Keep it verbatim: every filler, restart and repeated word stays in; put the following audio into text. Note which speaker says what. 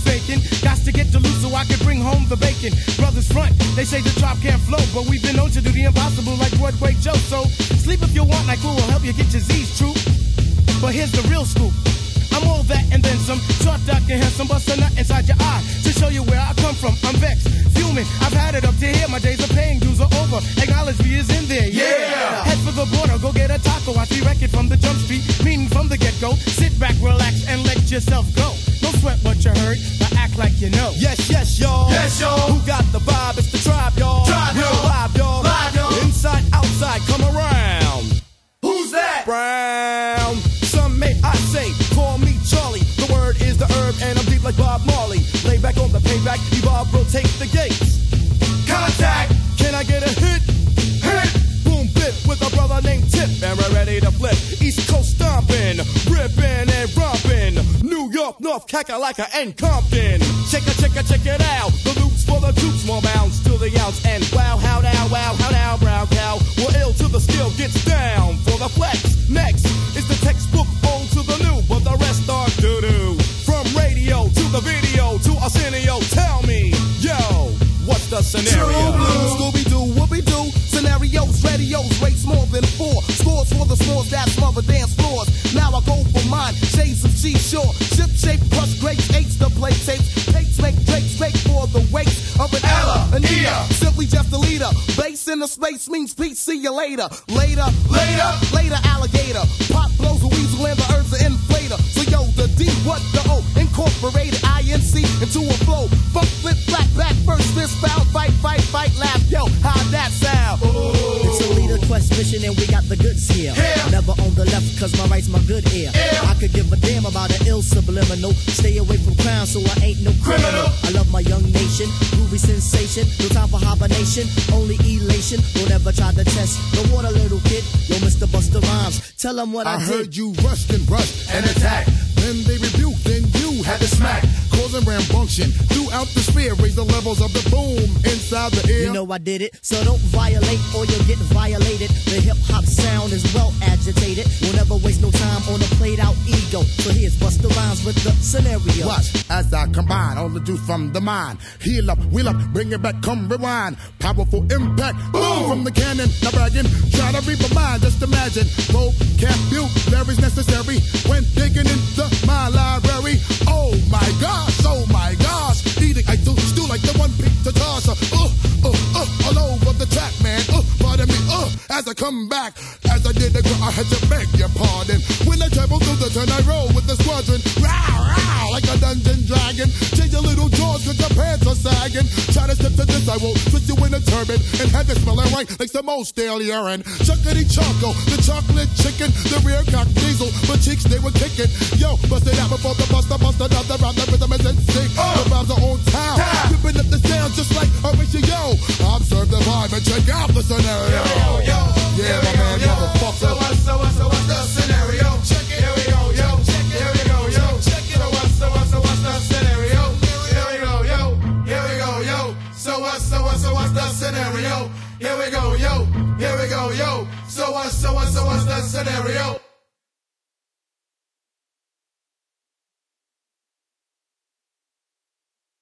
Speaker 1: faking. Got to get to loose so I can bring home the bacon. Brothers front, they say the drop can't flow, but we've been known to do the impossible like Broadway Joe. So sleep if you want, like we will help you get your Z's true. But here's the real scoop. I'm all that and then some. Short, dark, and handsome, bust a nut inside your eye to show you where I come from. I'm vexed, fuming. I've had it up to here. My days of paying dues are over. Acknowledge me is in there. Yeah. Head for the border, go get a taco. Watch me wreck it from the jump street, meaning from the get-go. Sit back, relax, and let yourself go. Don't sweat what you heard, but act like you know.
Speaker 2: Yes, yes, y'all.
Speaker 1: Yes, y'all.
Speaker 2: Who got the vibe? It's the tribe, y'all.
Speaker 1: Tribe,
Speaker 2: Real
Speaker 1: y'all.
Speaker 2: live, y'all.
Speaker 1: Live, y'all.
Speaker 2: Inside, outside, come around.
Speaker 1: Who's that?
Speaker 2: Brown. Some may I say, call me Charlie. The word is the herb, and I'm deep like Bob Marley. Lay back on the payback, evolve, rotate the gates.
Speaker 1: Contact.
Speaker 2: Can I get a hit?
Speaker 1: Hit.
Speaker 2: Boom, bit with a brother named Tip, and we're ready to flip. East Coast stomping, ripping and romping. New York, North, Kakalaka, and Compton. Check it, check it, check it out. The loops for the troops, more bounds to the ounce. And wow, how now, wow, how now, brown cow. We're ill till the skill gets down for the flex. Next is the textbook old to the new, but the rest are doo-doo. From radio to the video to Arsenio, tell me, yo, what's the scenario? Scooby-Doo, whoopie-doo, scenarios, radios, rates more than four. Scores for the scores that smother dance floors. Now I go for mine, shades of seashore. Ship shape, crush grapes, eights to play tapes. Tapes make drakes, make for the weight of an Ella, an E. Simply just a leader. Base in the space means peace, see you later. Later, later, later alligator. Pop blows a weasel and the earth's an inflator. So yo, the D, what the O, incorporated I N C into a flow. Funk, flip, flat, back, first, this, foul, fight, fight, fight, laugh. Yo, how'd that sound?
Speaker 3: Ooh. It's a leader quest mission and we got the goods here.
Speaker 1: Yeah.
Speaker 3: Never on the left cause my right's my good ear.
Speaker 1: Yeah.
Speaker 3: I could give a damn about an ill subliminal. Stay away from crime so I ain't no criminal. I love my young nation, groovy sensation. No time for hibernation, only elation. Don't ever try to test the water, little kid. Yo, Mister Busta Rhymes, tell them what I,
Speaker 4: I
Speaker 3: did.
Speaker 4: heard you rushed and rushed
Speaker 1: And attack.
Speaker 4: Then they rebuked, then you
Speaker 1: Had to smack.
Speaker 4: causing rambunction throughout the sphere. Raise the levels of the boom inside the air.
Speaker 3: You know I did it, so don't violate or you'll get violated. The hip hop sound is well agitated. We'll never waste no time on a played out ego. So here's Busta Rhymes with the scenario.
Speaker 4: Watch as I combine all the juice from the mind. Heal up, wheel up, bring it back, come rewind. Powerful impact, boom from the cannon. Not bragging, try to read my mind. Just imagine, vocabulary's necessary when digging into my library. Oh my gosh, oh my gosh. Eating, I do still like the one pizza toss. Uh, uh, uh, all over the track, man. Uh, pardon me, uh, as I come back. As I did the girl, I had to beg your pardon. When I travel through the turn, I roll with the squadron. Row, row, like a dungeon dragon. Change your little jaws cause your pants are sagging. Try to step to this, I will twist you in a turban and have it smelling right like some old stale urine. Chuckity choco, the chocolate chicken, the rear cock diesel, but cheeks they were kicking. Yo, bust it out before the buster, bust another round, the rhythm is in sync. The rhymes are on time, ripping up the sound just like Horatio. Observe the vibe and check out the scenario.
Speaker 1: Yo, yo,
Speaker 4: Yeah, my man, motherfucker.
Speaker 1: So what, so what, so what's the scenario? Check it. Here we go, yo. Check it. Here we go, yo. Check it. So what, so what, so what's the scenario? Here we go, yo. Here we go, yo. So what, so what, so what's the scenario? Here we go, yo. Here we go, yo. So what, so what, so what's the scenario?